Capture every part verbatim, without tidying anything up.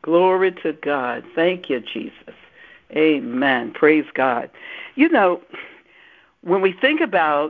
Glory to God. Thank you, Jesus. Amen. Praise God. You know, when we think about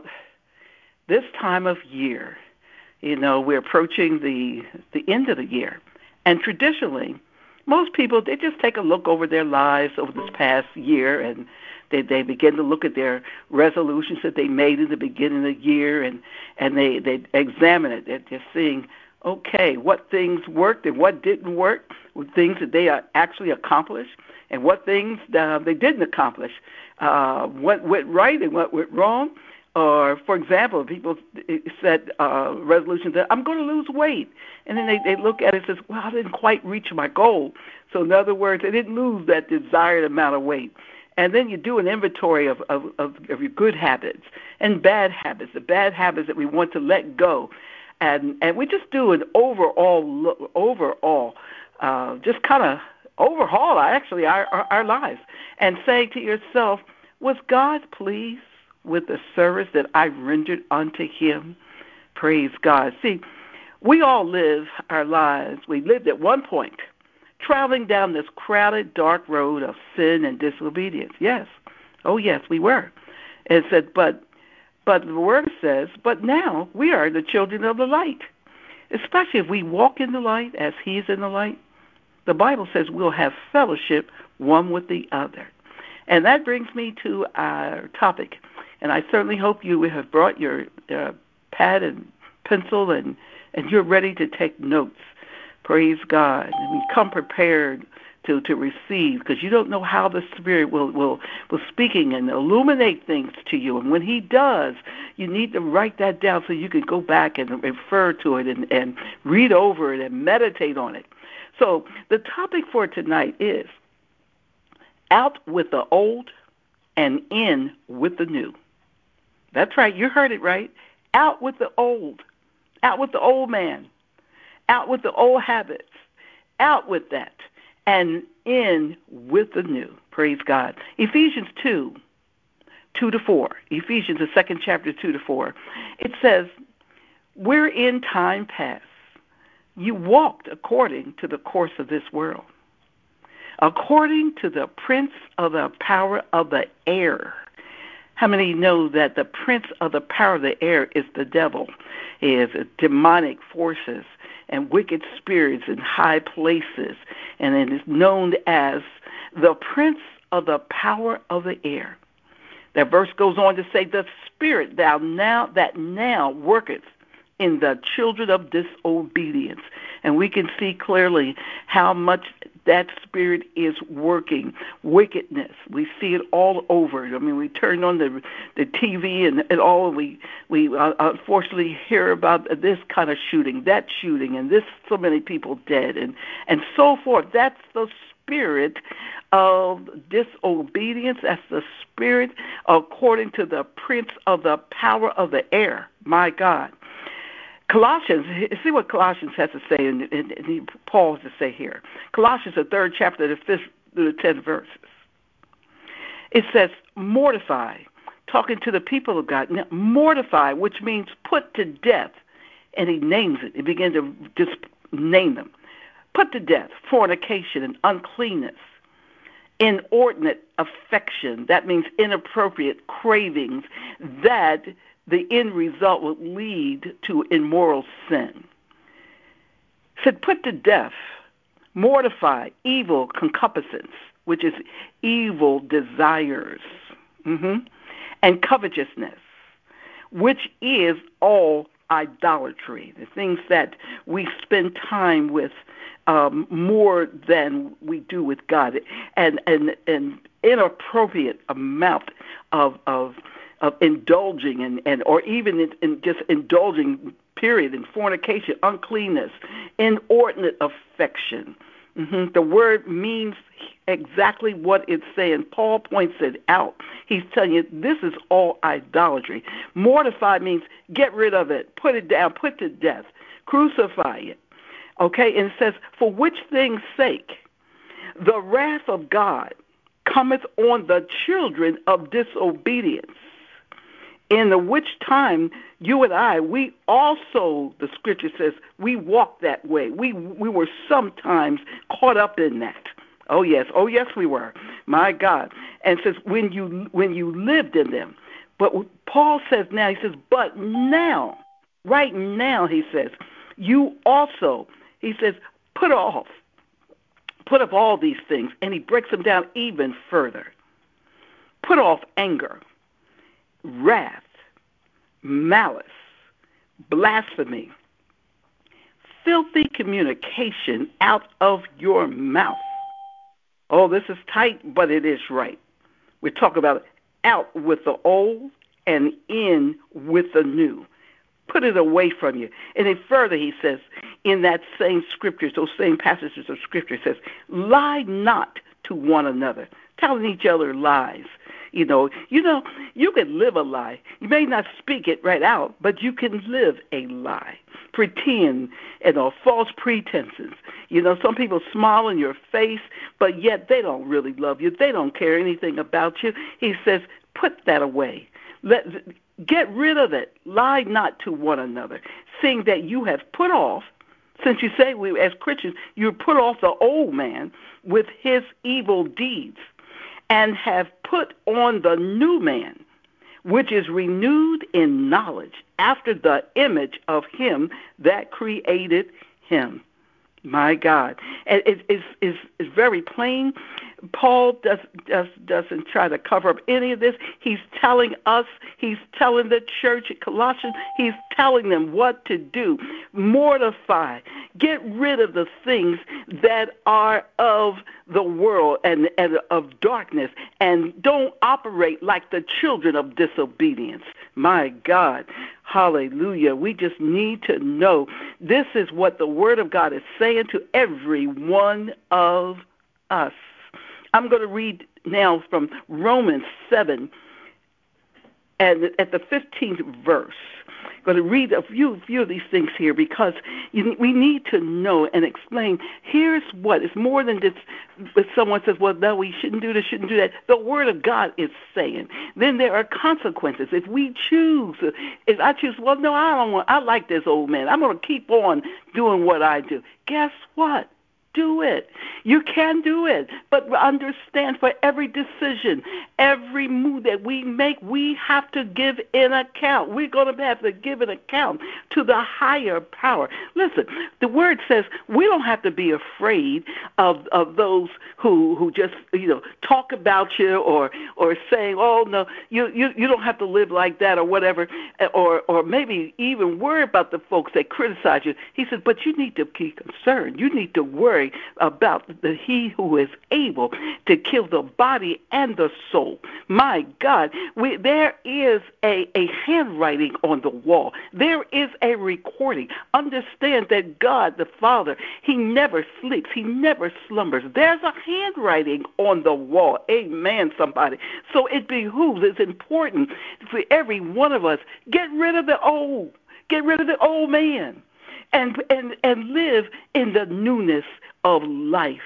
this time of year, you know, we're approaching the the end of the year. And traditionally, most people, they just take a look over their lives over this past year, and they, they begin to look at their resolutions that they made in the beginning of the year, and, and they, they examine it. They're just seeing, okay, what things worked and what didn't work, with things that they actually accomplished, and what things uh, they didn't accomplish, uh, what went right and what went wrong. Or, for example, people set uh, resolutions that I'm going to lose weight. And then they, they look at it and says, well, I didn't quite reach my goal. So in other words, they didn't lose that desired amount of weight. And then you do an inventory of, of, of, of your good habits and bad habits, the bad habits that we want to let go. And and we just do an overall, overall, uh, just kind of overhaul, actually, our, our, our lives. And saying to yourself, was God pleased with the service that I rendered unto him? Praise God. See, we all live our lives. We lived at one point traveling down this crowded, dark road of sin and disobedience. Yes. Oh, yes, we were. It said, but but the word says, but now we are the children of the light. Especially if we walk in the light as he is in the light, the Bible says we'll have fellowship one with the other. And that brings me to our topic. And I certainly hope you have brought your uh, pad and pencil and, and you're ready to take notes. Praise God. And we come prepared to, to receive, because you don't know how the Spirit will, will, will speaking and illuminate things to you. And when he does, you need to write that down so you can go back and refer to it and, and read over it and meditate on it. So the topic for tonight is out with the old and in with the new. That's right. You heard it right. Out with the old. Out with the old man. Out with the old habits. Out with that. And in with the new. Praise God. Ephesians two, two to four. Ephesians, the second chapter, two to four. It says, we're in time past. You walked according to the course of this world, according to the prince of the power of the air. How many know that the prince of the power of the air is the devil, is demonic forces and wicked spirits in high places, and it is known as the prince of the power of the air. That verse goes on to say, the spirit thou now that now worketh in the children of disobedience. And we can see clearly how much that spirit is working. Wickedness. We see it all over. I mean, we turn on the the T V and, and all, and we, we uh, unfortunately hear about this kind of shooting, that shooting, and this so many people dead, and, and so forth. That's the spirit of disobedience. That's the spirit according to the prince of the power of the air. My God. Colossians, see what Colossians has to say, and, and, and Paul has to say here. Colossians, the third chapter, the fifth through the tenth verses. It says, mortify, talking to the people of God, mortify, which means put to death. And he names it. He begins to just name them. Put to death fornication and uncleanness, inordinate affection, that means inappropriate cravings, that the end result will lead to immoral sin. It said, put to death, mortify evil concupiscence, which is evil desires, mm-hmm, and covetousness, which is all idolatry, the things that we spend time with um, more than we do with God, and and an inappropriate amount of of of indulging and, and or even in, in just indulging, period, in fornication, uncleanness, inordinate affection. Mm-hmm. The word means exactly what it's saying. Paul points it out. He's telling you this is all idolatry. Mortify means get rid of it, put it down, put to death, crucify it. Okay, and it says, for which thing's sake the wrath of God cometh on the children of disobedience, in the which time you and I, we also, the scripture says, we walked that way. We we were sometimes caught up in that. Oh yes, oh yes, we were. My God. And it says when you when you lived in them. But Paul says now, he says, but now, right now, he says, you also, he says, put off, put off all these things, and he breaks them down even further. Put off anger, wrath, malice, blasphemy, filthy communication out of your mouth. Oh, this is tight, but it is right. We talk about out with the old and in with the new. Put it away from you. And then further, he says, in that same scriptures, those same passages of scripture, says, lie not to one another, telling each other lies. You know, you know, you can live a lie. You may not speak it right out, but you can live a lie. Pretend, you know, false pretenses. You know, some people smile in your face, but yet they don't really love you. They don't care anything about you. He says, put that away. Let get rid of it. Lie not to one another, seeing that you have put off, since you say we as Christians, you put off the old man with his evil deeds, and have put on the new man, which is renewed in knowledge after the image of him that created him. My God. And it is is is very plain. Paul does, does, doesn't try to cover up any of this. He's telling us, he's telling the church at Colossians, he's telling them what to do. Mortify. Get rid of the things that are of the world and, and of darkness, and don't operate like the children of disobedience. My God. Hallelujah. We just need to know this is what the Word of God is saying to every one of us. I'm going to read now from Romans seven, and at the fifteenth verse. I'm going to read a few, few of these things here because you, we need to know and explain. Here's what. It's more than just if someone says, well, no, we shouldn't do this, shouldn't do that. The Word of God is saying. Then there are consequences. If we choose, if I choose, well, no, I don't want, I like this old man. I'm going to keep on doing what I do. Guess what? Do it. You can do it. But understand, for every decision, every move that we make, we have to give an account. We're going to have to give an account to the higher power. Listen, the Word says we don't have to be afraid of, of those who, who just, you know, talk about you or or saying, oh, no, you, you, you don't have to live like that or whatever, or, or maybe even worry about the folks that criticize you. He said, but you need to be concerned. You need to worry about the he who is able to kill the body and the soul. My God, we, there is a, a handwriting on the wall. There is a recording. Understand that God, the Father, he never sleeps. He never slumbers. There's a handwriting on the wall. Amen, somebody. So it behooves, it's important for every one of us, get rid of the old. Get rid of the old man and and and live in the newness of life.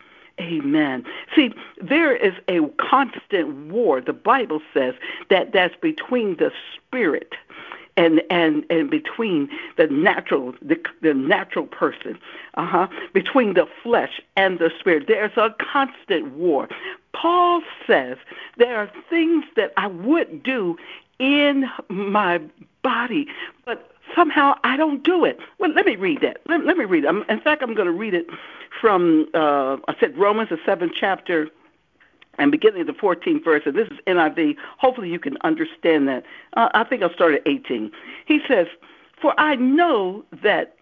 Amen. See, there is a constant war. The Bible says that that's between the spirit and and and between the natural the, the natural person, uh-huh, between the flesh and the spirit. There's a constant war. Paul says there are things that I would do in my body, but somehow I don't do it. Well, let me read that. Let, let me read it. In fact, I'm going to read it from, uh, I said Romans, the seventh chapter, and beginning of the fourteenth verse, and this is N I V. Hopefully you can understand that. Uh, I think I'll start at eighteen. He says, for I know that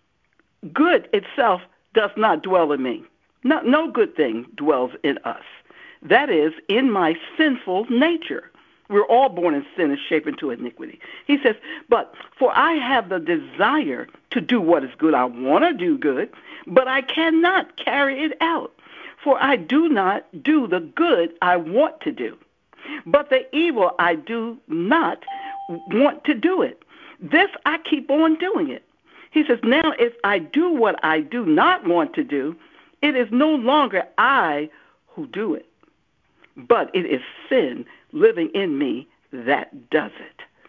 good itself does not dwell in me. No, no good thing dwells in us. That is, in my sinful nature. We're all born in sin and shaped into iniquity. He says, but for I have the desire to do what is good. I want to do good, but I cannot carry it out. For I do not do the good I want to do, but the evil I do not want to do it. This I keep on doing it. He says, now if I do what I do not want to do, it is no longer I who do it, but it is sin living in me that does it.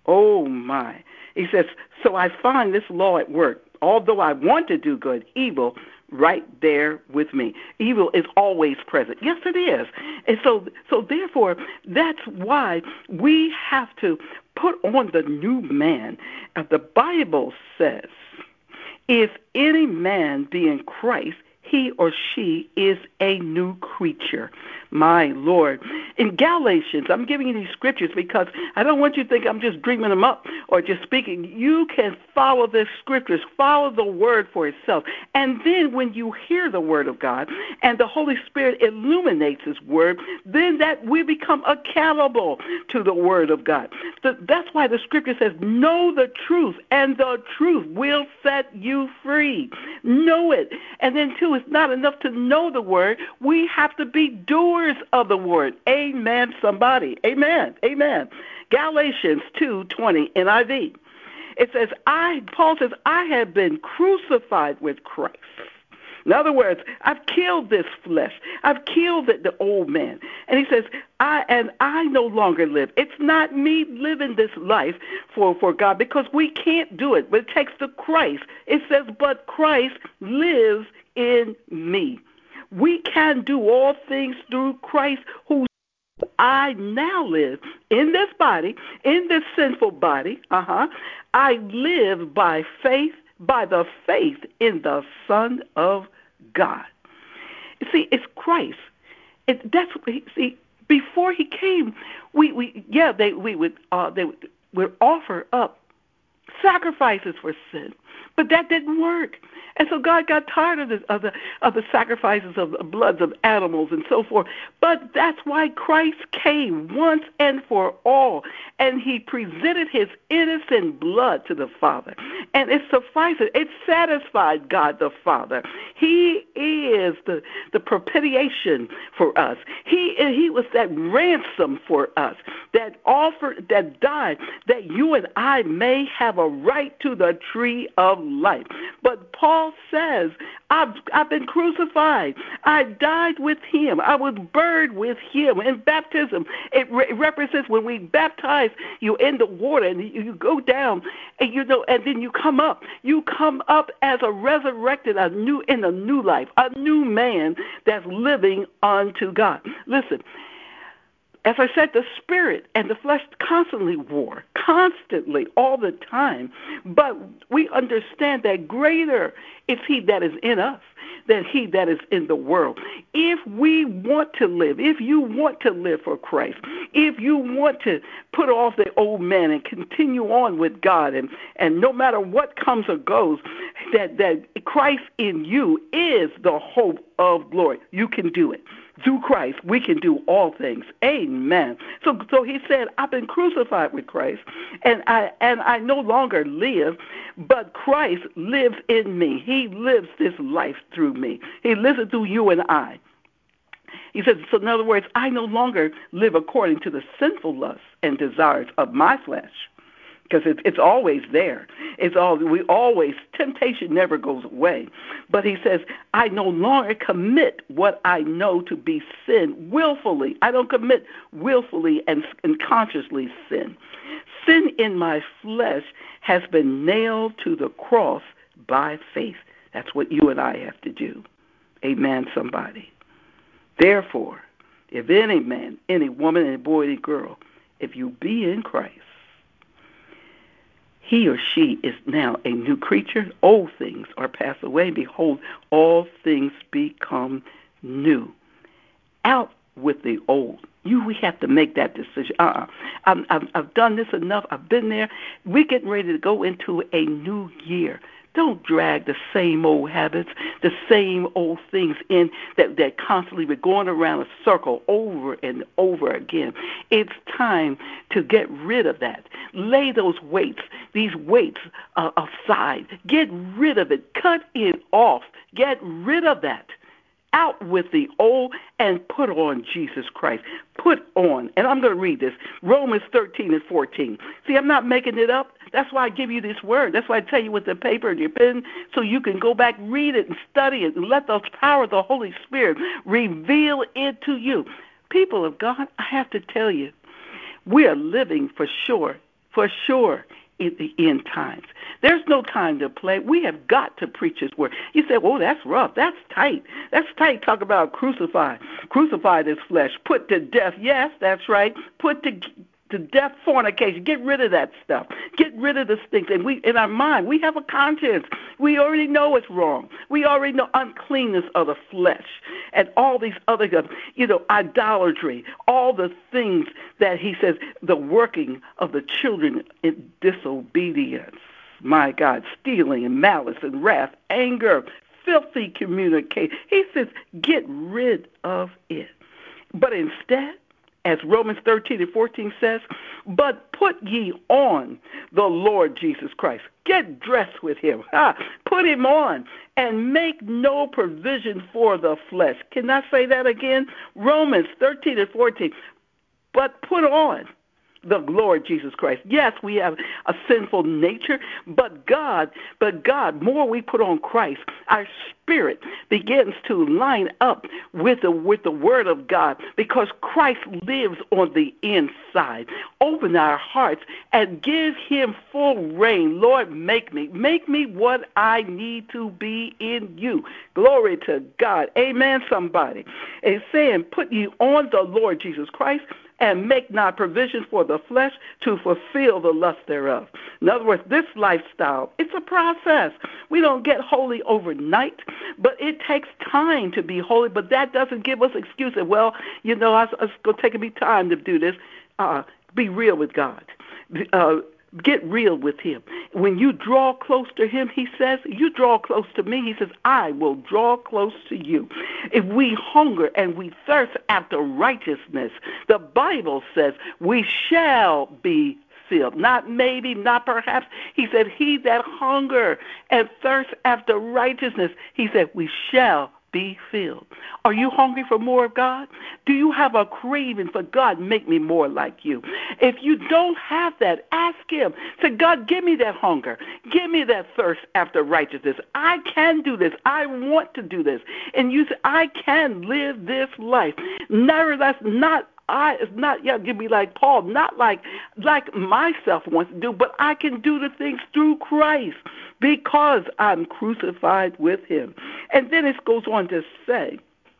Oh, my. He says, so I find this law at work. Although I want to do good, evil right there with me. Evil is always present. Yes, it is. And so, so therefore, that's why we have to put on the new man. Uh, the Bible says, if any man be in Christ, he or she is a new creature. My Lord. In Galatians, I'm giving you these scriptures because I don't want you to think I'm just dreaming them up or just speaking. You can follow the scriptures, follow the word for itself. And then when you hear the word of God and the Holy Spirit illuminates his word, then that we become accountable to the word of God. So that's why the scripture says, know the truth, and the truth will set you free. Know it. And then, too, it's not enough to know the word. We have to be doers of the word. Amen, somebody. Amen. Amen. Galatians two twenty, N I V. It says, I, Paul says, I have been crucified with Christ. In other words, I've killed this flesh. I've killed the, the old man. And he says, I and I no longer live. It's not me living this life for, for God, because we can't do it. But it takes the Christ. It says, but Christ lives in me. We can do all things through Christ who I now live in this body, in this sinful body. Uh-huh. I live by faith, by the faith in the Son of God. You see, it's Christ. It, that's what he, see. Before he came, we, we yeah they we would uh, they would, would offer up sacrifices for sin, but that didn't work. And so God got tired of the, of the, of the sacrifices of the bloods of animals and so forth. But that's why Christ came once and for all, and he presented his innocent blood to the Father. And it sufficed, it satisfied God the Father. He is the, the propitiation for us. He, he was that ransom for us, that offered, that died, that you and I may have a right to the tree of life. But Paul says, I've, I've been crucified. I died with him. I was buried with him. In baptism, it, re- it represents when we baptize you in the water and you, you go down and you know, and then you come up. You come up as a resurrected, a new in a new life, a new man that's living unto God. Listen. As I said, the spirit and the flesh constantly war, constantly, all the time. But we understand that greater is he that is in us than he that is in the world. If we want to live, if you want to live for Christ, if you want to put off the old man and continue on with God, and, and no matter what comes or goes, that, that Christ in you is the hope of glory. You can do it. Through Christ, we can do all things. Amen. So, so he said, I've been crucified with Christ, and I and I no longer live, but Christ lives in me. He lives this life through me. He lives it through you and I. He says, so in other words, I no longer live according to the sinful lusts and desires of my flesh. Because it's, it's always there. It's all we always temptation never goes away. But he says, I no longer commit what I know to be sin willfully. I don't commit willfully and, and consciously sin. Sin in my flesh has been nailed to the cross by faith. That's what you and I have to do. Amen, somebody. Therefore, if any man, any woman, any boy, any girl, if you be in Christ, he or she is now a new creature. Old things are passed away. Behold, all things become new. Out with the old. You, we have to make that decision. Uh-uh. I'm, I've, I've done this enough. I've been there. We're getting ready to go into a new year. Don't drag the same old habits, the same old things in that, that constantly we're going around a circle over and over again. It's time to get rid of that. Lay those weights, these weights uh, aside. Get rid of it. Cut it off. Get rid of that. Out with the old and put on Jesus Christ. Put on, and I'm going to read this, Romans thirteen and fourteen. See, I'm not making it up. That's why I give you this word. That's why I tell you with the paper and your pen, so you can go back, read it, and study it, and let the power of the Holy Spirit reveal it to you. People of God, I have to tell you, we are living for sure for sure in the end times. There's no time to play. We have got to preach his word. You say, oh, that's rough. That's tight. That's tight. Talk about crucify. Crucify this flesh. Put to death. Yes, that's right. Put to to death fornication. Get rid of that stuff. Get rid of the things. And we, in our mind, we have a conscience. We already know it's wrong. We already know uncleanness of the flesh and all these other, you know, idolatry, all the things that he says, the working of the children in disobedience. My God, stealing and malice and wrath, anger, filthy communication. He says, get rid of it. But instead, as Romans thirteen and fourteen says, but put ye on the Lord Jesus Christ. Get dressed with him. Ah, put him on and make no provision for the flesh. Can I say that again? Romans thirteen and fourteen. But put on the Lord Jesus Christ. Yes, we have a sinful nature, but God, but God, more we put on Christ, our spirit begins to line up with the with the Word of God, because Christ lives on the inside. Open our hearts and give him full reign. Lord, make me. Make me what I need to be in you. Glory to God. Amen, somebody. It's saying, put you on the Lord Jesus Christ, and make not provision for the flesh to fulfill the lust thereof. In other words, this lifestyle, it's a process. We don't get holy overnight, but it takes time to be holy, but that doesn't give us excuses. Well, you know, it's, it's going to take me time to do this. Uh, be real with God. Uh, Get real with him. When you draw close to him, he says, you draw close to me. He says, I will draw close to you. If we hunger and we thirst after righteousness, the Bible says we shall be filled. Not maybe, not perhaps. He said, he that hunger and thirst after righteousness, he said, we shall be filled. Are you hungry for more of God? Do you have a craving for God? Make me more like you. If you don't have that, ask him. Say, God, give me that hunger. Give me that thirst after righteousness. I can do this. I want to do this. And you say, I can live this life. Nevertheless, not I it's not yeah, give me like Paul, not like like myself wants to do, but I can do the things through Christ because I'm crucified with him. And then it goes on to say,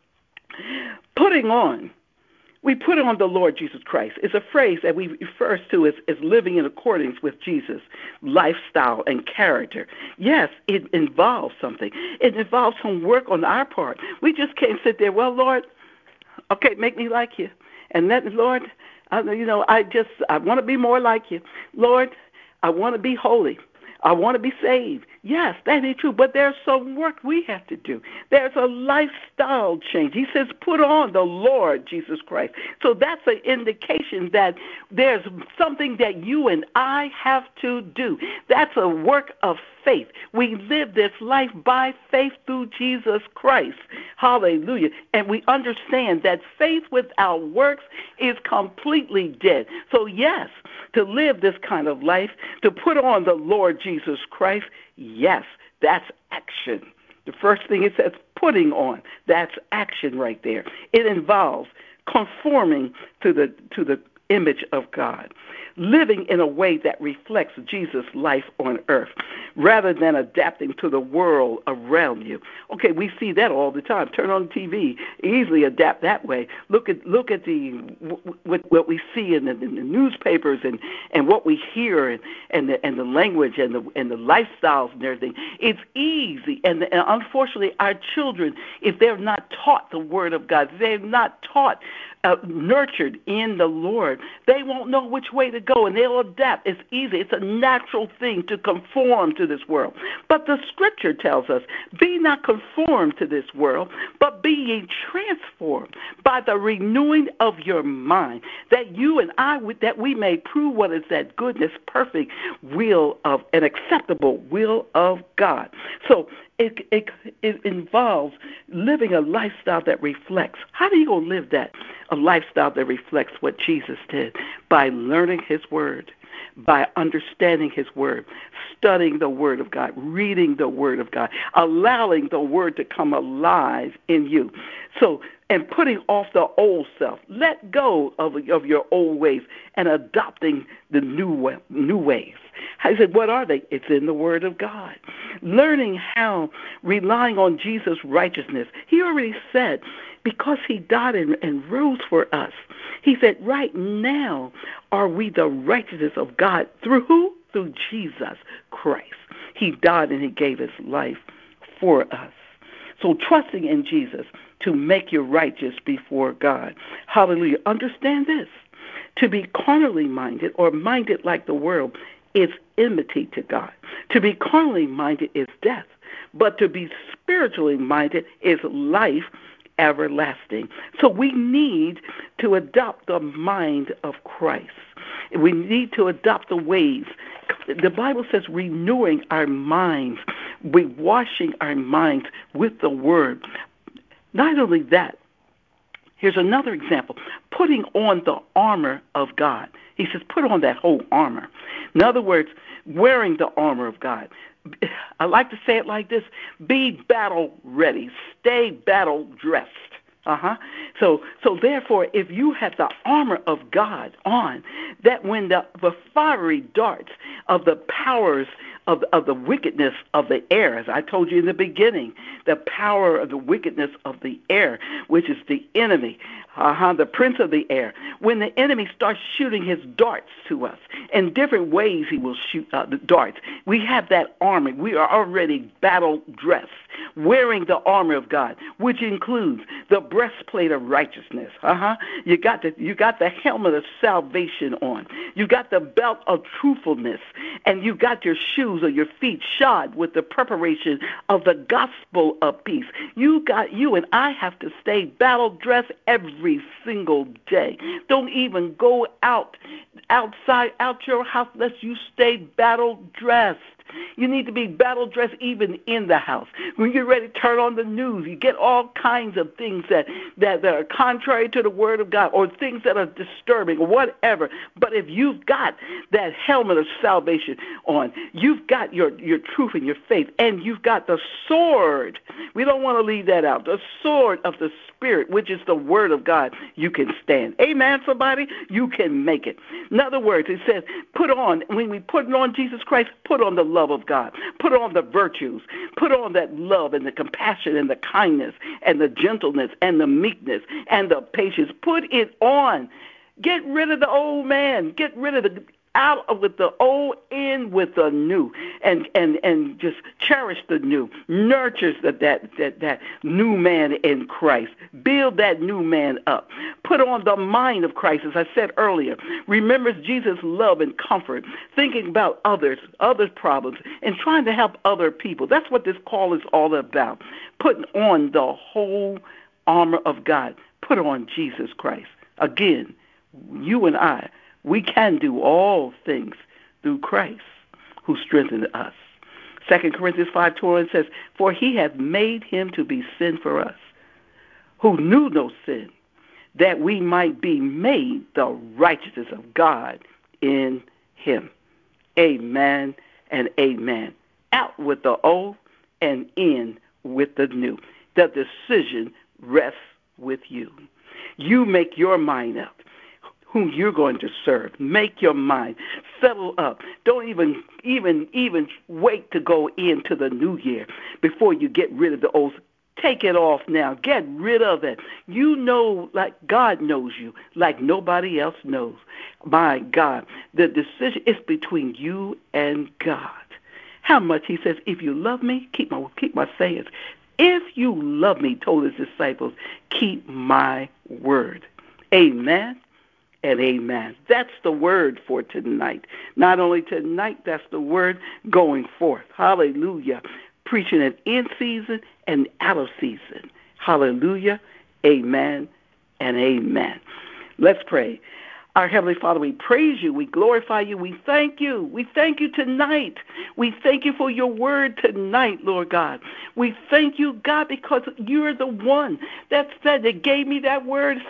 putting on, we put on the Lord Jesus Christ. It's a phrase that we refer to as, as living in accordance with Jesus' lifestyle and character. Yes, it involves something. It involves some work on our part. We just can't sit there, well, Lord, okay, make me like you. And that, Lord, I, you know, I just, I want to be more like you. Lord, I want to be holy. I want to be saved. Yes, that is true, but there's some work we have to do. There's a lifestyle change. He says, put on the Lord Jesus Christ. So that's an indication that there's something that you and I have to do. That's a work of faith. We live this life by faith through Jesus Christ. Hallelujah. And we understand that faith without works is completely dead. So yes, to live this kind of life, to put on the Lord Jesus Christ, yes, that's action. The first thing it says, putting on, that's action right there. It involves conforming to the to the image of God, living in a way that reflects Jesus' life on earth, rather than adapting to the world around you. Okay, we see that all the time. Turn on T V, easily adapt that way. Look at look at the what, what we see in the, in the newspapers and, and what we hear and, and the and the language and the and the lifestyles and everything. It's easy, and, and unfortunately, our children, if they're not taught the Word of God, they're not taught. Uh, nurtured in the Lord, they won't know which way to go, and they'll adapt. It's easy. It's a natural thing to conform to this world. But the Scripture tells us, be not conformed to this world, but be ye transformed by the renewing of your mind, that you and I, that we may prove what is that goodness, perfect will of, an acceptable will of God. So It, it, it involves living a lifestyle that reflects. How do you go live that? A lifestyle that reflects what Jesus did by learning his word, by understanding his word, studying the word of God, reading the word of God, allowing the word to come alive in you. So and putting off the old self. Let go of, of your old ways and adopting the new way, new ways. I said, what are they? It's in the Word of God. Learning how, relying on Jesus' righteousness. He already said, because he died and, and rose for us, he said, right now are we the righteousness of God. Through who? Through Jesus Christ. He died and he gave his life for us. So trusting in Jesus to make you righteous before God. Hallelujah. Understand this. To be carnally minded or minded like the world is enmity to God. To be carnally minded is death. But to be spiritually minded is life everlasting. So we need to adopt the mind of Christ. We need to adopt the ways. The Bible says renewing our minds. We're washing our minds with the Word. Not only that, here's another example. Putting on the armor of God. He says put on that whole armor. In other words, wearing the armor of God. I like to say it like this. Be battle ready. Stay battle dressed. Uh-huh. So so therefore, if you have the armor of God on, that when the, the fiery darts of the powers of, of the wickedness of the air, as I told you in the beginning, the power of the wickedness of the air, which is the enemy, uh-huh, the prince of the air, when the enemy starts shooting his darts to us, in different ways he will shoot uh, the darts, we have that armor. We are already battle dressed, wearing the armor of God, which includes the breastplate of righteousness. Uh-huh. You got the you got the helmet of salvation on. You got the belt of truthfulness, and you got your shoes or your feet shod with the preparation of the gospel of peace. You got you and I have to stay battle dressed every single day. Don't even go out outside out your house unless you stay battle dressed. You need to be battle dressed even in the house. When you're ready to turn on the news, you get all kinds of things that, that, that are contrary to the Word of God or things that are disturbing or whatever. But if you've got that helmet of salvation on, you've got your, your truth and your faith, and you've got the sword. We don't want to leave that out. The sword of the Spirit, which is the Word of God, you can stand. Amen, somebody? You can make it. In other words, it says, put on, when we put on Jesus Christ, put on the love of God. Put on the virtues. Put on that love and the compassion and the kindness and the gentleness and the meekness and the patience. Put it on. Get rid of the old man. Get rid of the out of with the old, in with the new, and and and just cherish the new, nurtures that that that that new man in Christ. Build that new man up. Put on the mind of Christ, as I said earlier. Remembers Jesus' love and comfort, thinking about others, others' problems, and trying to help other people. That's what this call is all about. Putting on the whole armor of God. Put on Jesus Christ. Again, you and I, we can do all things through Christ who strengthened us. Second Corinthians five twenty says, for he hath made him to be sin for us, who knew no sin, that we might be made the righteousness of God in him. Amen and amen. Out with the old and in with the new. The decision rests with you. You make your mind up whom you're going to serve. Make your mind. Settle up. Don't even even even wait to go into the new year before you get rid of the old. Take it off now. Get rid of it. You know, like God knows you, like nobody else knows. My God, the decision is between you and God. How much he says, if you love me, keep my keep my sayings. If you love me, told his disciples, keep my word. Amen and amen. That's the word for tonight. Not only tonight, that's the word going forth. Hallelujah. Preaching it in season and out of season. Hallelujah. Amen and amen. Let's pray. Our Heavenly Father, we praise you, we glorify you, we thank you. We thank you tonight. We thank you for your word tonight, Lord God. We thank you, God, because you're the one that said, that gave me that word, says,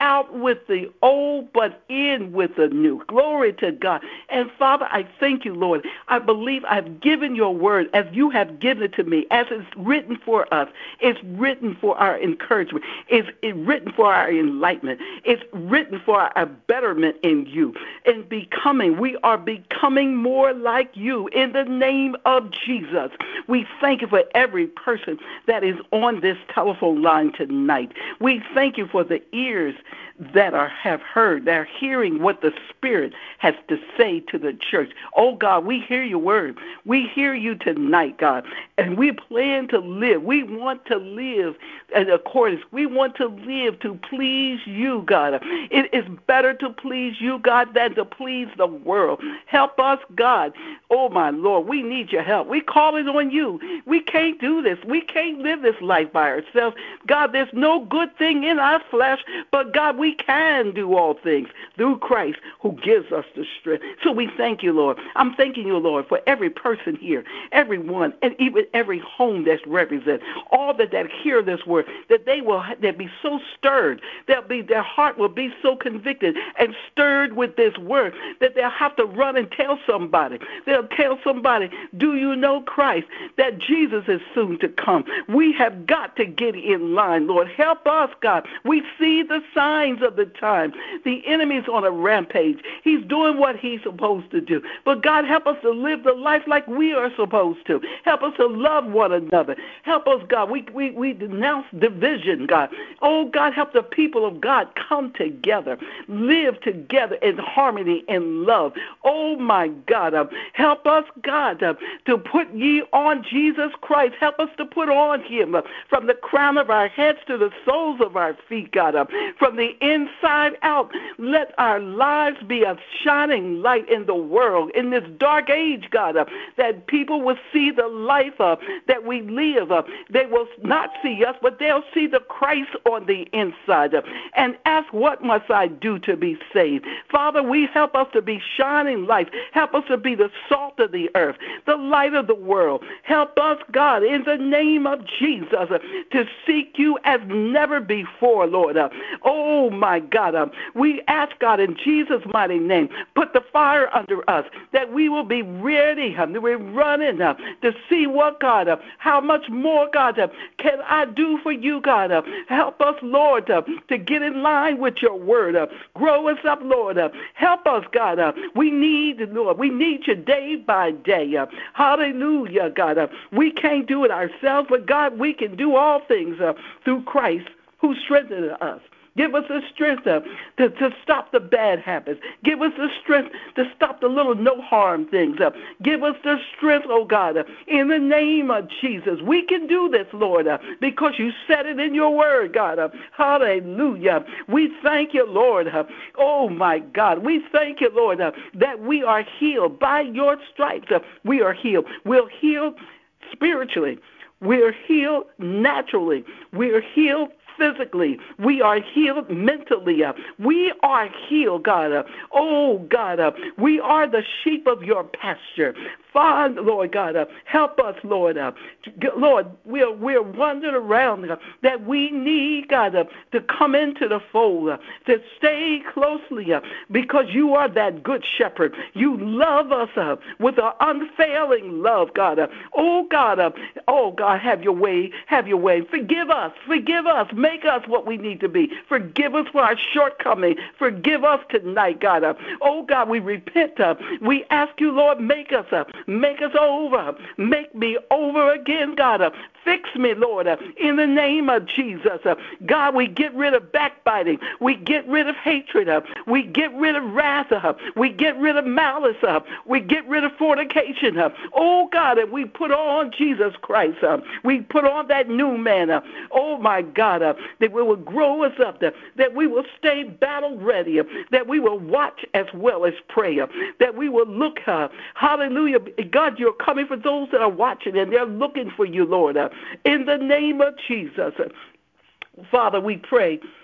out with the old, but in with the new. Glory to God. And Father, I thank you, Lord. I believe I've given your word as you have given it to me, as it's written for us. It's written for our encouragement. It's written for our enlightenment. It's written for our betterment in you. In becoming, we are becoming more like you in the name of Jesus. We thank you for every person that is on this telephone line tonight. We thank you for the ears that are have heard, that are hearing what the Spirit has to say to the church. Oh, God, we hear your word. We hear you tonight, God, and we plan to live. We want to live in accordance. We want to live to please you, God. It is better to please you, God, than to please the world. Help us, God. Oh, my Lord, we need your help. We calling on you. We can't do this. We can't live this life by ourselves. God, there's no good thing in our flesh, but God, we can do all things through Christ who gives us the strength. So we thank you, Lord. I'm thanking you, Lord, for every person here, everyone, and even every home that's represented, all that, that hear this word, that they will they'll be so stirred, they'll be, their heart will be so convicted and stirred with this word that they'll have to run and tell somebody. They'll tell somebody, do you know Christ, that Jesus is soon to come? We have got to get in line, Lord. Help us, God. We see the signs of the time. The enemy's on a rampage. He's doing what he's supposed to do. But God, help us to live the life like we are supposed to. Help us to love one another. Help us, God. We, we, we denounce division, God. Oh, God, help the people of God come together, live together in harmony and love. Oh, my God. Uh, help us, God, uh, to put ye on Jesus Christ. Help us to put on him uh, from the crown of our heads to the soles of our feet, God. Uh, from the inside out, let our lives be a shining light in the world, in this dark age, God, uh, that people will see the life uh, that we live. Uh, they will not see us, but they'll see the Christ on the inside uh, and ask, what must I do to be saved? Father, we help us to be shining lights. Help us to be the salt of the earth, the light of the world. Help us, God, in the name of Jesus, uh, to seek you as never before, Lord. Uh, oh, my God. Uh, we ask, God, in Jesus' mighty name, put the fire under us, that we will be ready. Uh, we're running uh, to see what, God, uh, how much more, God, uh, can I do for you, God? Uh, help us, Lord, uh, to get in line with your word. Uh, grow us up, Lord. Uh, help us, God. Uh, we need, Lord, we need you day by day. Uh, hallelujah, God. Uh, we can't do it ourselves, but, God, we can do all things uh, through Christ who strengthened us. Give us the strength uh, to, to stop the bad habits. Give us the strength to stop the little no-harm things. Uh, give us the strength, oh God, uh, in the name of Jesus. We can do this, Lord, uh, because you said it in your word, God. Uh, hallelujah. We thank you, Lord. Uh, oh, my God. We thank you, Lord, uh, that we are healed. By your stripes, uh, we are healed. We're healed spiritually. We're healed naturally. We're healed physically. We are healed mentally. Uh, we are healed, God. Uh, oh, God. Uh, we are the sheep of your pasture. Father, Lord God, uh, help us, Lord. Uh, to, Lord, we're, we're wandering around uh, that we need, God, uh, to come into the fold, uh, to stay closely uh, because you are that good shepherd. You love us uh, with an unfailing love, God. Uh, oh, God. Uh, oh, God, have your way. Have your way. Forgive us. Forgive us. Make us what we need to be. Forgive us for our shortcomings. Forgive us tonight, God. Uh, oh, God, we repent. Uh, we ask you, Lord, make us uh, Make us over. Make me over again, God. Uh, fix me, Lord, uh, in the name of Jesus. Uh, God, we get rid of backbiting. We get rid of hatred. Uh, we get rid of wrath. Uh, we get rid of malice. Uh, we get rid of fornication. Uh, oh, God, and we put on Jesus Christ. Uh, we put on that new man. Uh, oh, my God, uh, that we will grow us up, uh, that we will stay battle ready, uh, that we will watch as well as pray, uh, that we will look, uh, hallelujah, God, you're coming for those that are watching and they're looking for you, Lord, uh, in the name of Jesus. Uh, Father, we pray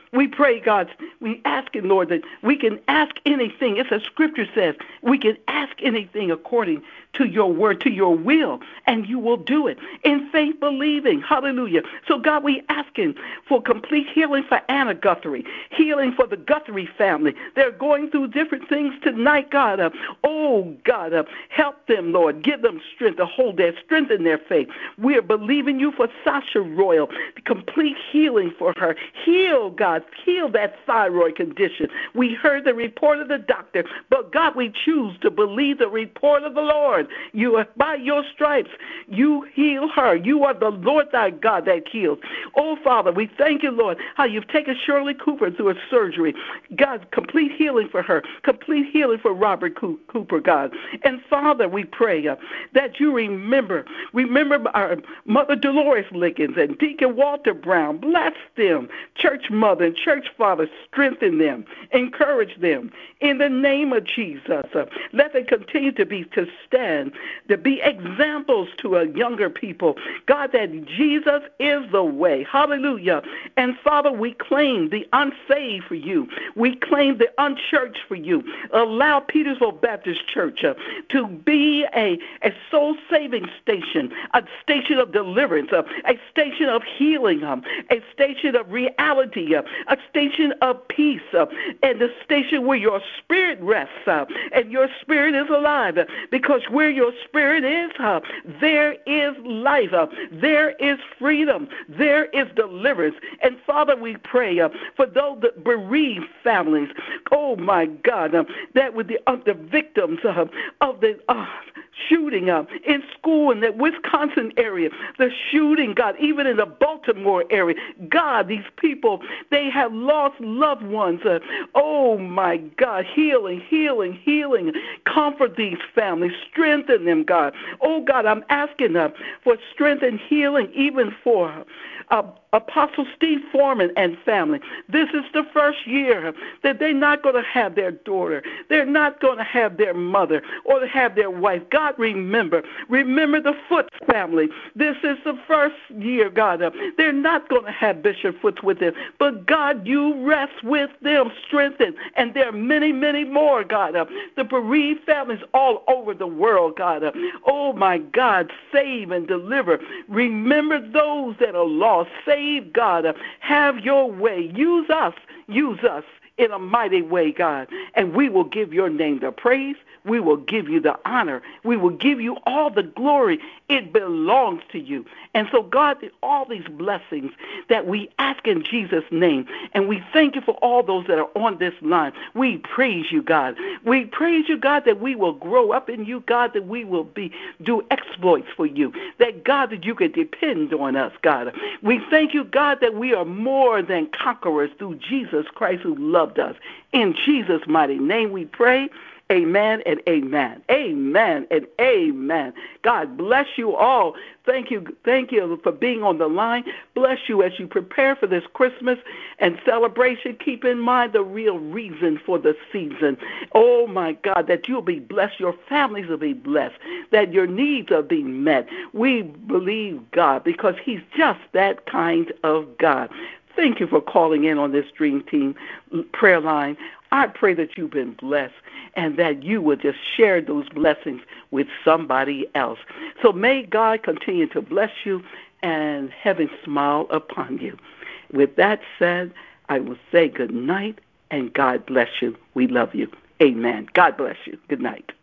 We pray, God, we asking, Lord, that we can ask anything. It's a scripture says we can ask anything according to your word, to your will, and you will do it. In faith believing. Hallelujah. So, God, we asking for complete healing for Anna Guthrie, healing for the Guthrie family. They're going through different things tonight, God. Uh, oh, God, uh, help them, Lord. Give them strength to hold their strength in their faith. We are believing you for Sasha Royal, complete healing for her. Heal, God. Heal that thyroid condition. We heard the report of the doctor, but, God, we choose to believe the report of the Lord. You are by your stripes. You heal her. You are the Lord thy God that heals. Oh, Father, we thank you, Lord, how you've taken Shirley Cooper through a surgery. God, complete healing for her. Complete healing for Robert Cooper, God. And, Father, we pray uh, that you remember, remember our Mother Dolores Lickens and Deacon Walter Brown. Bless them. Church mother and church father, strengthen them. Encourage them. In the name of Jesus, uh, let them continue to be, to stand, to be examples to a younger people. God, that Jesus is the way. Hallelujah. And Father, we claim the unsaved for you. We claim the unchurched for you. Allow Petersville Baptist Church uh, to be a, a soul-saving station, a station of deliverance, uh, a station of healing, um, a station of reality, uh, a station of peace, uh, and the station where your spirit rests, uh, and your spirit is alive. Uh, because where your spirit is, uh, there is life. Uh, there is freedom. There is deliverance. And Father, we pray uh, for those that bereaved families. Oh my God, uh, that with the uh, the victims uh, of the uh, shooting uh, in school in that Wisconsin area, the shooting, God, even in the Baltimore area. God, these people, they have lost loved ones. Uh, oh my God, healing, healing, healing. Comfort these families. Strengthen them, God. Oh God, I'm asking uh, for strength and healing even for uh, Apostle Steve Foreman and family. This is the first year that they're not going to have their daughter. They're not going to have their mother or have their wife. God, remember. Remember the Foots family. This is the first year, God. They're not going to have Bishop Foots with them. But, God, you rest with them, strengthen. And there are many, many more, God. The bereaved families all over the world, God. Oh, my God, save and deliver. Remember those that are lost. Save, God. Have your way. Use us. Use us in a mighty way, God. And we will give your name the praise. We will give you the honor. We will give you all the glory. It belongs to you. And so, God, all these blessings that we ask in Jesus' name, and we thank you for all those that are on this line. We praise you, God. We praise you, God, that we will grow up in you, God, that we will be do exploits for you, that, God, that you can depend on us, God. We thank you, God, that we are more than conquerors through Jesus Christ who loved us. In Jesus' mighty name we pray. Amen and amen. Amen and amen. God bless you all. Thank you. Thank you for being on the line. Bless you as you prepare for this Christmas and celebration. Keep in mind the real reason for the season. Oh, my God, that you'll be blessed. Your families will be blessed. That your needs are being met. We believe God because he's just that kind of God. Thank you for calling in on this Dream Team prayer line. I pray that you've been blessed and that you will just share those blessings with somebody else. So may God continue to bless you and heaven smile upon you. With that said, I will say good night and God bless you. We love you. Amen. God bless you. Good night.